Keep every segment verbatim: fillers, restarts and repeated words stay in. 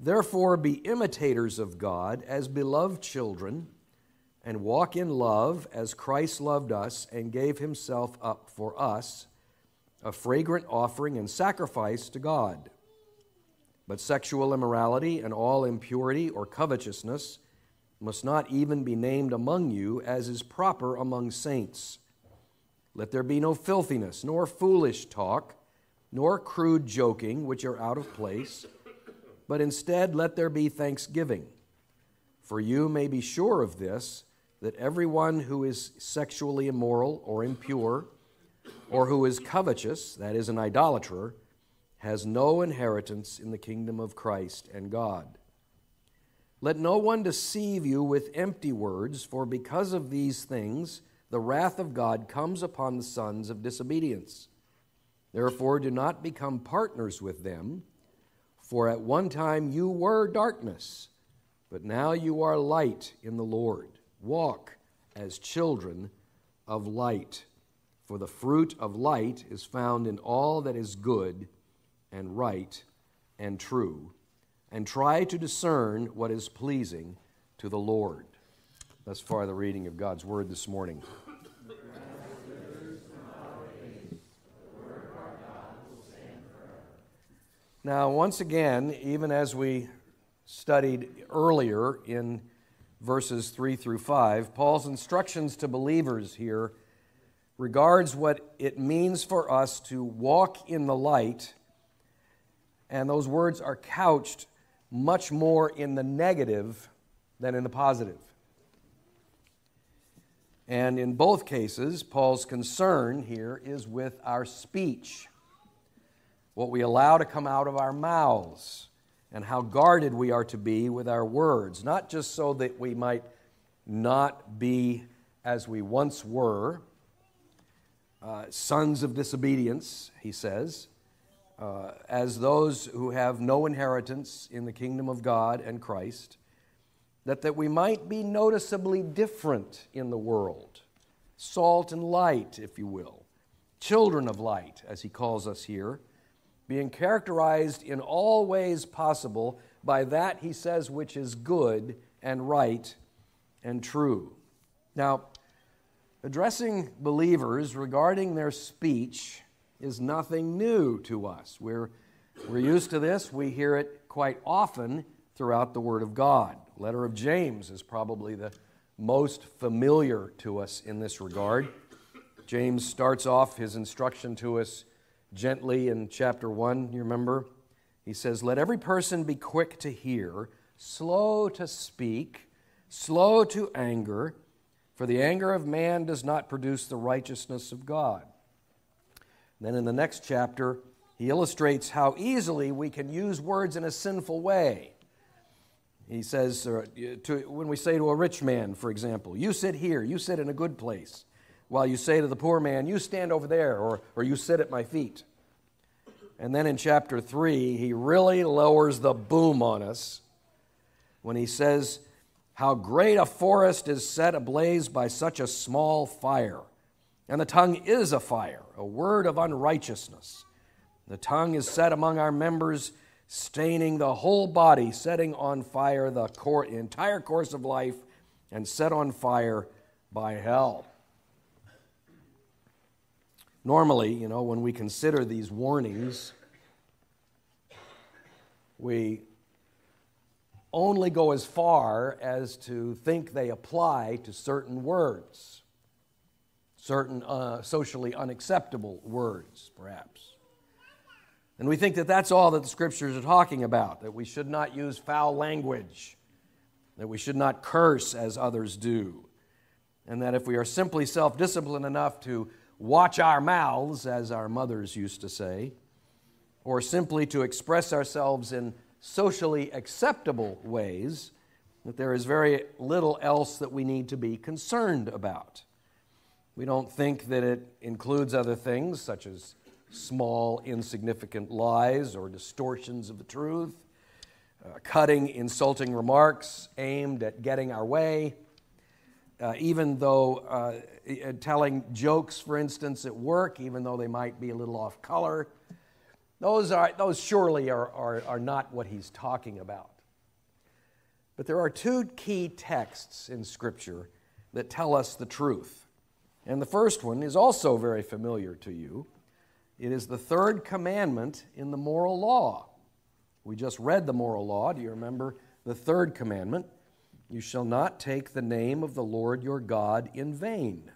Therefore be imitators of God as beloved children, and walk in love as Christ loved us and gave himself up for us, a fragrant offering and sacrifice to God. But sexual immorality and all impurity or covetousness must not even be named among you, as is proper among saints. Let there be no filthiness, nor foolish talk, nor crude joking, which are out of place, but instead let there be thanksgiving. For you may be sure of this, that everyone who is sexually immoral or impure, or who is covetous, that is, an idolater, has no inheritance in the kingdom of Christ and God. Let no one deceive you with empty words, for because of these things the wrath of God comes upon the sons of disobedience. Therefore do not become partners with them, for at one time you were darkness, but now you are light in the Lord. Walk as children of light, for the fruit of light is found in all that is good and right and true, and try to discern what is pleasing to the Lord. Thus far, the reading of God's Word this morning. Now, once again, even as we studied earlier in verses three through five, Paul's instructions to believers here regards what it means for us to walk in the light, and those words are couched much more in the negative than in the positive. And in both cases, Paul's concern here is with our speech, what we allow to come out of our mouths, and how guarded we are to be with our words, not just so that we might not be as we once were, uh, sons of disobedience, he says, uh, as those who have no inheritance in the kingdom of God and Christ, that, that we might be noticeably different in the world, salt and light, if you will, children of light, as he calls us here, being characterized in all ways possible by that, he says, which is good and right and true. Now, addressing believers regarding their speech is nothing new to us. We're, we're used to this. We hear it quite often throughout the Word of God. The letter of James is probably the most familiar to us in this regard. James starts off his instruction to us gently in chapter one, you remember? He says, "Let every person be quick to hear, slow to speak, slow to anger, for the anger of man does not produce the righteousness of God." Then in the next chapter, he illustrates how easily we can use words in a sinful way. He says, uh, to, when we say to a rich man, for example, "You sit here, you sit in a good place," while you say to the poor man, "You stand over there," or, or "You sit at my feet." And then in chapter three, he really lowers the boom on us when he says, "How great a forest is set ablaze by such a small fire. And the tongue is a fire, a word of unrighteousness. The tongue is set among our members, staining the whole body, setting on fire the cor- entire course of life, and set on fire by hell." Normally, you know, when we consider these warnings, we only go as far as to think they apply to certain words, certain uh, socially unacceptable words, perhaps. And we think that that's all that the Scriptures are talking about, that we should not use foul language, that we should not curse as others do, and that if we are simply self-disciplined enough to watch our mouths, as our mothers used to say, or simply to express ourselves in socially acceptable ways, that there is very little else that we need to be concerned about. We don't think that it includes other things, such as small, insignificant lies or distortions of the truth, uh, cutting, insulting remarks aimed at getting our way, Uh, even though uh, telling jokes, for instance, at work, even though they might be a little off color, those are those surely are, are, are not what he's talking about. But there are two key texts in Scripture that tell us the truth. And the first one is also very familiar to you. It is the third commandment in the moral law. We just read the moral law. Do you remember the third commandment? You shall not take the name of the Lord your God in vain.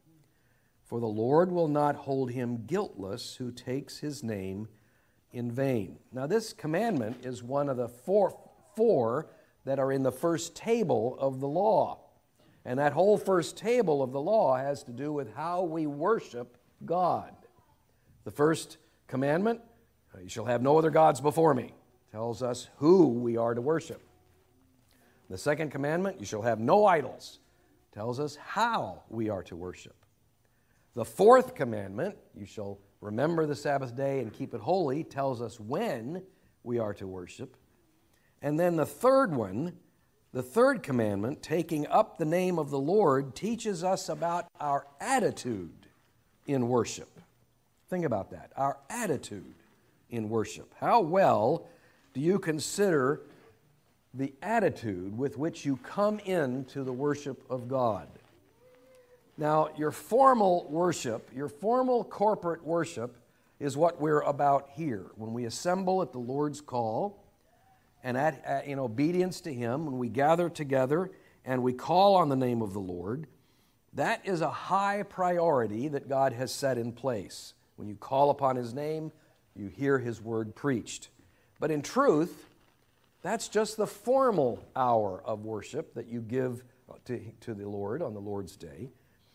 For the Lord will not hold him guiltless who takes his name in vain. Now this commandment is one of the four, four that are in the first table of the law. And that whole first table of the law has to do with how we worship God. The first commandment, you shall have no other gods before me, tells us who we are to worship. The second commandment, you shall have no idols, tells us how we are to worship. The fourth commandment, you shall remember the Sabbath day and keep it holy, tells us when we are to worship. And then the third one, the third commandment, taking up the name of the Lord, teaches us about our attitude in worship. Think about that, our attitude in worship. How well do you consider the attitude with which you come into the worship of God? Now, your formal worship, your formal corporate worship is what we're about here. When we assemble at the Lord's call and at, at, in obedience to Him, when we gather together and we call on the name of the Lord, that is a high priority that God has set in place. When you call upon His name, you hear His word preached. But in truth, that's just the formal hour of worship that you give to, to the Lord on the Lord's day.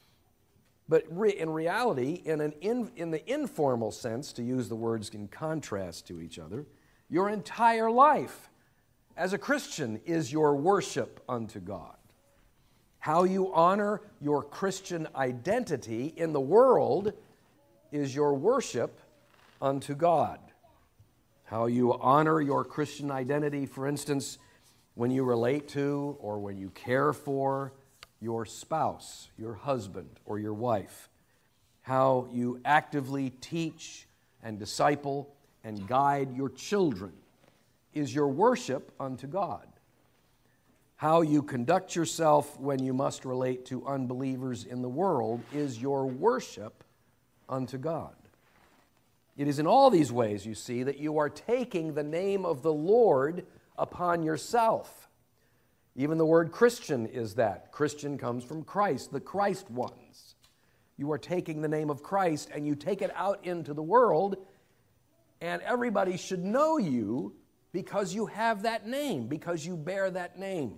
But re, in reality, in, an in, in the informal sense, to use the words in contrast to each other, your entire life as a Christian is your worship unto God. How you honor your Christian identity in the world is your worship unto God. How you honor your Christian identity, for instance, when you relate to or when you care for your spouse, your husband, or your wife. How you actively teach and disciple and guide your children is your worship unto God. How you conduct yourself when you must relate to unbelievers in the world is your worship unto God. It is in all these ways, you see, that you are taking the name of the Lord upon yourself. Even the word Christian is that. Christian comes from Christ, the Christ ones. You are taking the name of Christ and you take it out into the world, and everybody should know you because you have that name, because you bear that name.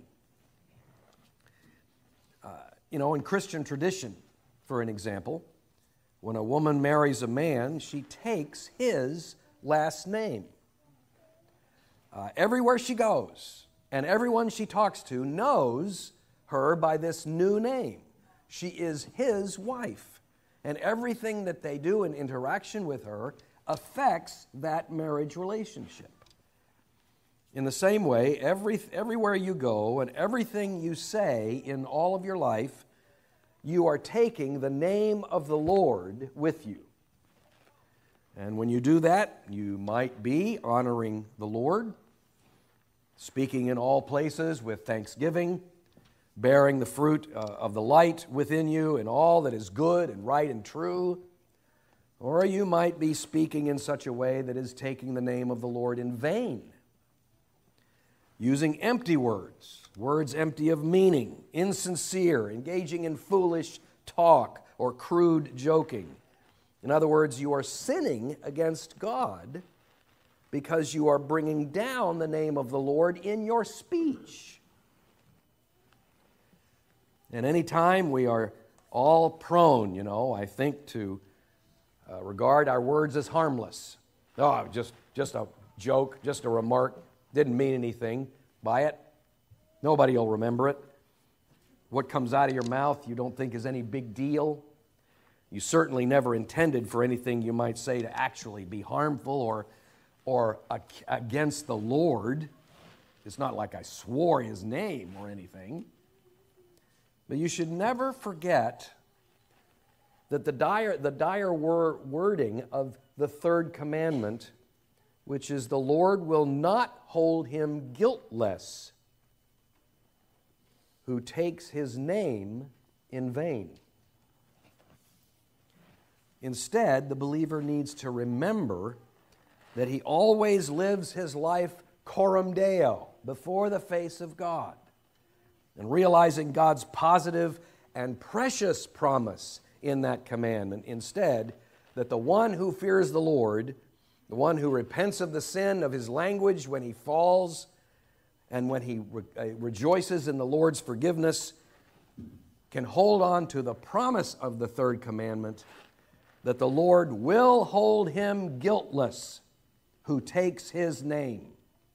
Uh, you know, in Christian tradition, for an example, when a woman marries a man, she takes his last name. Uh, everywhere she goes, and everyone she talks to knows her by this new name. She is his wife. And everything that they do in interaction with her affects that marriage relationship. In the same way, every, everywhere you go and everything you say in all of your life, you are taking the name of the Lord with you. And when you do that, you might be honoring the Lord, speaking in all places with thanksgiving, bearing the fruit uh, of the light within you in all that is good and right and true. Or you might be speaking in such a way that is taking the name of the Lord in vain, using empty words, words empty of meaning, insincere, engaging in foolish talk or crude joking. In other words, you are sinning against God because you are bringing down the name of the Lord in your speech. And any time we are all prone, you know, I think, to uh, regard our words as harmless. Oh, just, just a joke, just a remark, didn't mean anything by it. Nobody will remember it. What comes out of your mouth you don't think is any big deal. You certainly never intended for anything you might say to actually be harmful or, or against the Lord. It's not like I swore His name or anything. But you should never forget that the dire, the dire wor- wording of the third commandment, which is the Lord will not hold him guiltless who takes his name in vain. Instead, the believer needs to remember that he always lives his life coram Deo, before the face of God, and realizing God's positive and precious promise in that commandment, instead, that the one who fears the Lord, the one who repents of the sin of his language when he falls, and when he re- uh, rejoices in the Lord's forgiveness, can hold on to the promise of the third commandment, that the Lord will hold him guiltless who takes his name.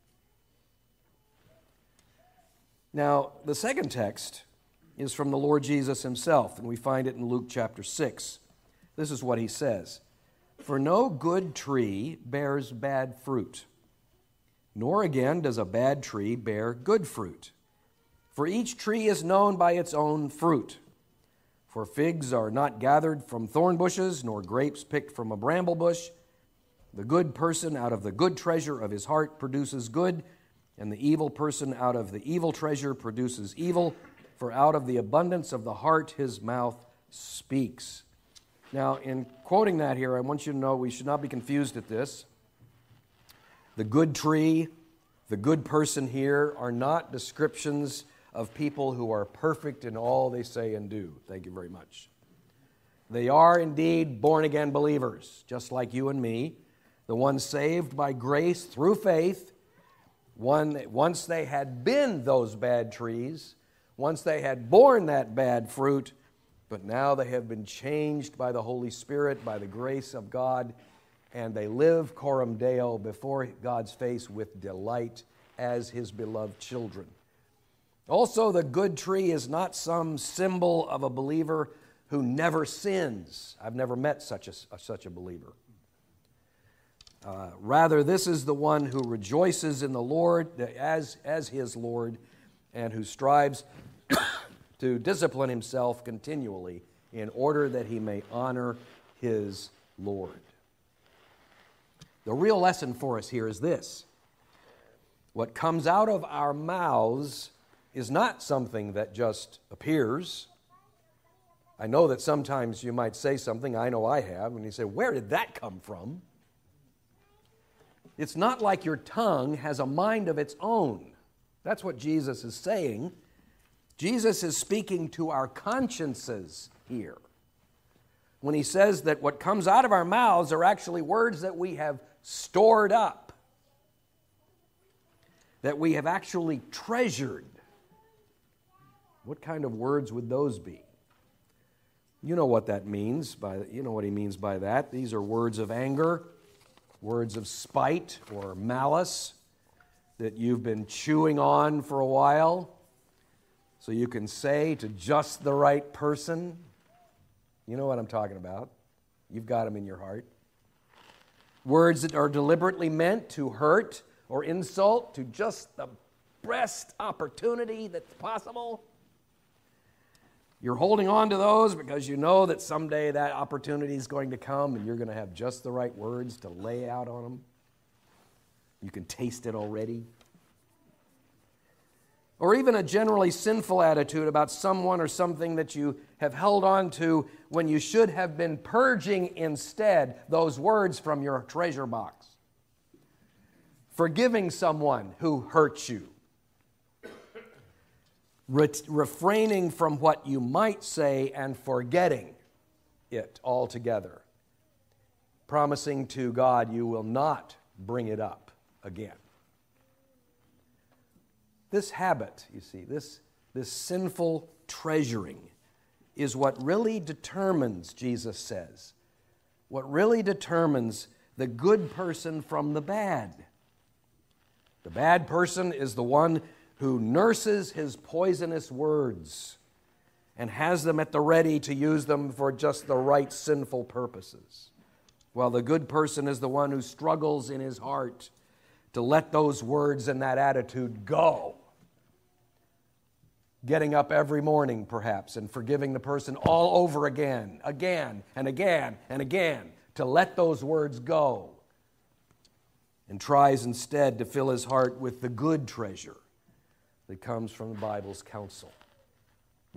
Now, the second text is from the Lord Jesus himself, and we find it in Luke chapter six. This is what he says: "For no good tree bears bad fruit, nor again does a bad tree bear good fruit. For each tree is known by its own fruit. For figs are not gathered from thorn bushes, nor grapes picked from a bramble bush. The good person out of the good treasure of his heart produces good, and the evil person out of the evil treasure produces evil. For out of the abundance of the heart his mouth speaks." Now, in quoting that here, I want you to know we should not be confused at this. The good tree, the good person here are not descriptions of people who are perfect in all they say and do. Thank you very much. They are indeed born-again believers, just like you and me, the ones saved by grace through faith. One, once they had been those bad trees, once they had borne that bad fruit, but now they have been changed by the Holy Spirit, by the grace of God, and they live coram Deo before God's face with delight as his beloved children. Also, the good tree is not some symbol of a believer who never sins. I've never met such a, such a believer. Uh, rather, this is the one who rejoices in the Lord as, as his Lord, and who strives to discipline himself continually in order that he may honor his Lord. The real lesson for us here is this: what comes out of our mouths is not something that just appears. I know that sometimes you might say something, I know I have, and you say, where did that come from? It's not like your tongue has a mind of its own. That's what Jesus is saying. Jesus is speaking to our consciences here when he says that what comes out of our mouths are actually words that we have stored up, that we have actually treasured. What kind of words would those be? You know what that means. By, you know what he means by that. These are words of anger, words of spite or malice that you've been chewing on for a while so you can say to just the right person. You know what I'm talking about. You've got them in your heart. Words that are deliberately meant to hurt or insult to just the best opportunity that's possible. You're holding on to those because you know that someday that opportunity is going to come and you're going to have just the right words to lay out on them. You can taste it already. Or even a generally sinful attitude about someone or something that you have held on to when you should have been purging instead those words from your treasure box. Forgiving someone who hurt you. Re- refraining from what you might say and forgetting it altogether. Promising to God you will not bring it up again. This habit, you see, this, this sinful treasuring is what really determines, Jesus says, what really determines the good person from the bad. The bad person is the one who nurses his poisonous words and has them at the ready to use them for just the right sinful purposes, while the good person is the one who struggles in his heart to let those words and that attitude go. Getting up every morning, perhaps, and forgiving the person all over again, again, and again, and again, to let those words go, and tries instead to fill his heart with the good treasure that comes from the Bible's counsel.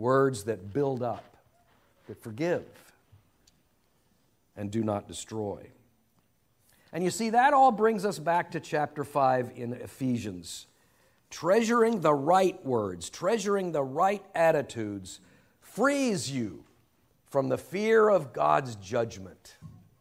words that build up, that forgive, and do not destroy. And you see, that all brings us back to chapter five in Ephesians. Treasuring the right words, treasuring the right attitudes, frees you from the fear of God's judgment.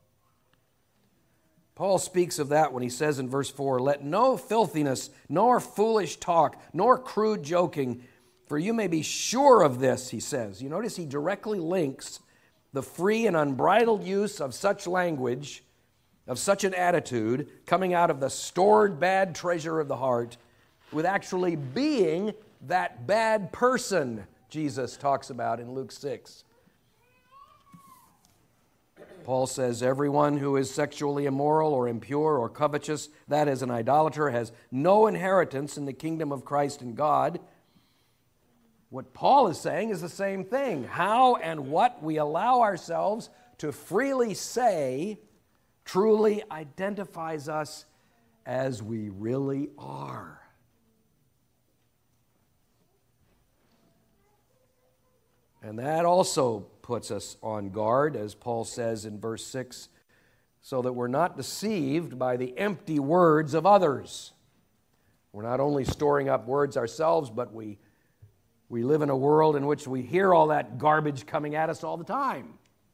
Paul speaks of that when he says in verse four, "Let no filthiness, nor foolish talk, nor crude joking, for you may be sure of this," he says. You notice he directly links the free and unbridled use of such language, of such an attitude, coming out of the stored bad treasure of the heart, with actually being that bad person Jesus talks about in Luke six. Paul says, "Everyone who is sexually immoral or impure or covetous, that is an idolater, has no inheritance in the kingdom of Christ and God." What Paul is saying is the same thing. How and what we allow ourselves to freely say truly identifies us as we really are. And that also puts us on guard, as Paul says in verse six, so that we're not deceived by the empty words of others. We're not only storing up words ourselves, but we, we live in a world in which we hear all that garbage coming at us all the time.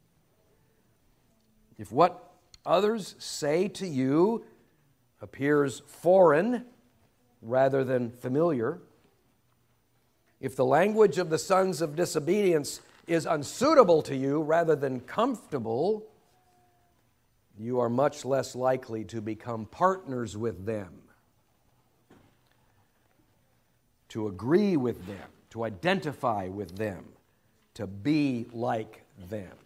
If what others say to you appears foreign rather than familiar, if the language of the sons of disobedience is unsuitable to you rather than comfortable, you are much less likely to become partners with them, to agree with them, to identify with them, to be like them.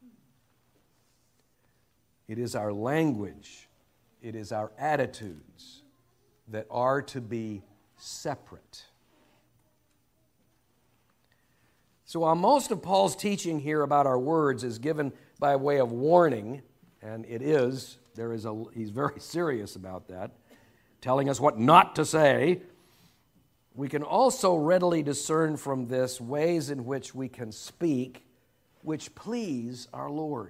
It is our language, it is our attitudes that are to be separate. So while most of Paul's teaching here about our words is given by way of warning, and it is, there is a, he's very serious about that, telling us what not to say, we can also readily discern from this ways in which we can speak which please our Lord.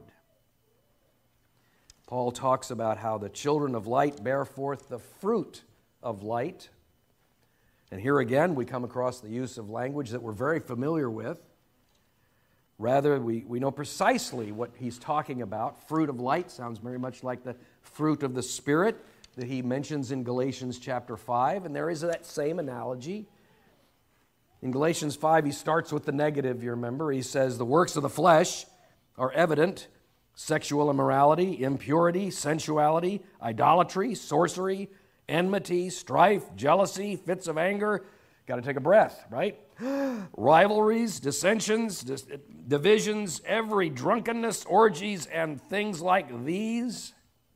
Paul talks about how the children of light bear forth the fruit of light. And here again, we come across the use of language that we're very familiar with. Rather, we, we know precisely what he's talking about. Fruit of light sounds very much like the fruit of the Spirit that he mentions in Galatians chapter five, and there is that same analogy. In Galatians five, he starts with the negative, you remember. He says, "The works of the flesh are evident: sexual immorality, impurity, sensuality, idolatry, sorcery, enmity, strife, jealousy, fits of anger." Got to take a breath, right? "Rivalries, dissensions, dis- divisions, every drunkenness, orgies, and things like these."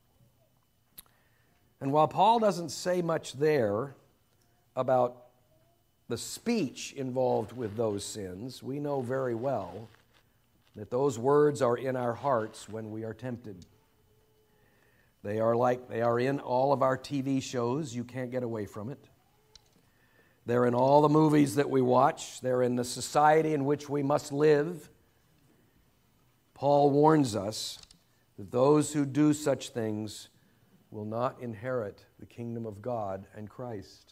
And while Paul doesn't say much there about the speech involved with those sins, we know very well that those words are in our hearts when we are tempted. They are like they are in all of our T V shows. You can't get away from it. They're in all the movies that we watch. They're in the society in which we must live. Paul warns us that those who do such things will not inherit the kingdom of God and Christ.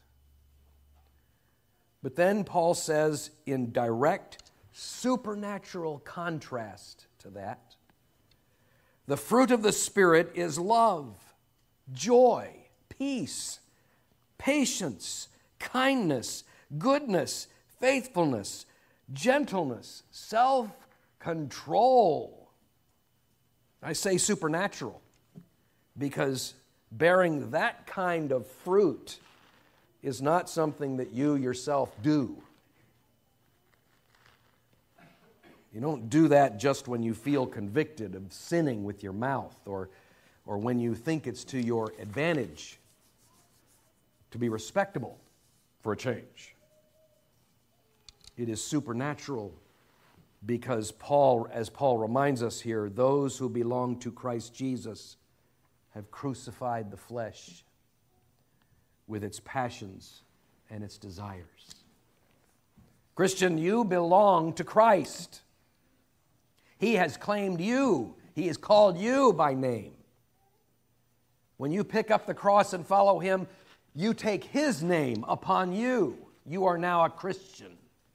But then Paul says, in direct supernatural contrast to that, the fruit of the Spirit is love, joy, peace, patience, kindness, goodness, faithfulness, gentleness, self-control. I say supernatural because bearing that kind of fruit is not something that you yourself do. You don't do that just when you feel convicted of sinning with your mouth or, or when you think it's to your advantage to be respectable for a change. It is supernatural because Paul, as Paul reminds us here, those who belong to Christ Jesus have crucified the flesh with its passions and its desires. Christian, you belong to Christ. He has claimed you. He has called you by name. When you pick up the cross and follow Him, you take His name upon you. You are now a Christian.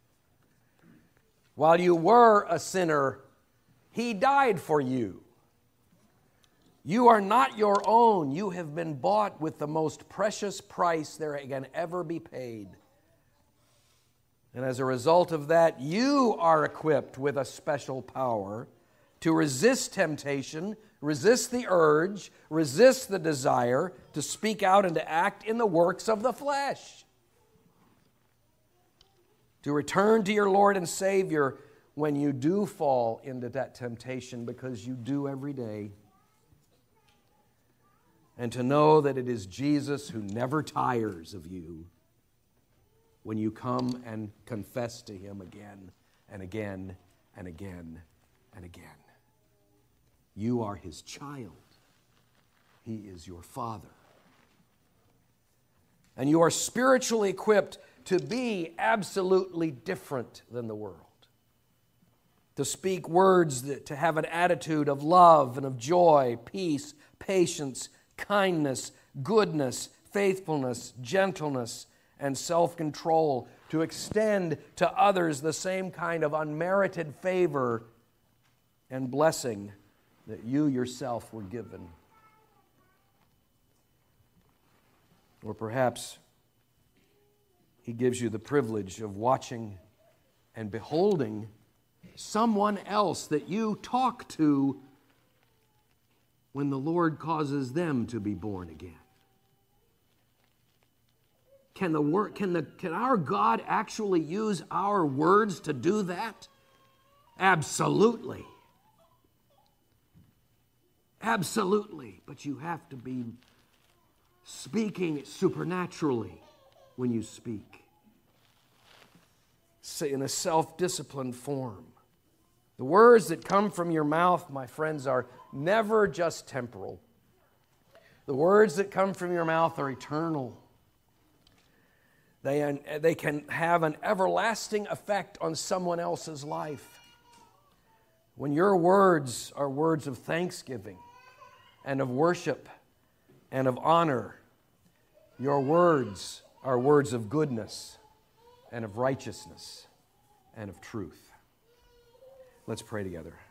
While you were a sinner, He died for you. You are not your own. You have been bought with the most precious price there can ever be paid. And as a result of that, you are equipped with a special power to resist temptation, resist the urge, resist the desire to speak out and to act in the works of the flesh. To return to your Lord and Savior when you do fall into that temptation, because you do every day. And to know that it is Jesus who never tires of you when you come and confess to Him again and again and again and again. You are His child. He is your Father. And you are spiritually equipped to be absolutely different than the world. To speak words, that, to have an attitude of love and of joy, peace, patience, kindness, goodness, faithfulness, gentleness, and self-control, to extend to others the same kind of unmerited favor and blessing that you yourself were given. Or perhaps He gives you the privilege of watching and beholding someone else that you talk to when the Lord causes them to be born again. Can the word, can the can our God actually use our words to do that? Absolutely. Absolutely. But you have to be speaking supernaturally when you speak. Say in a self-disciplined form. The words that come from your mouth, my friends, are never just temporal. The words that come from your mouth are eternal. They, they can have an everlasting effect on someone else's life. When your words are words of thanksgiving and of worship and of honor, your words are words of goodness and of righteousness and of truth. Let's pray together.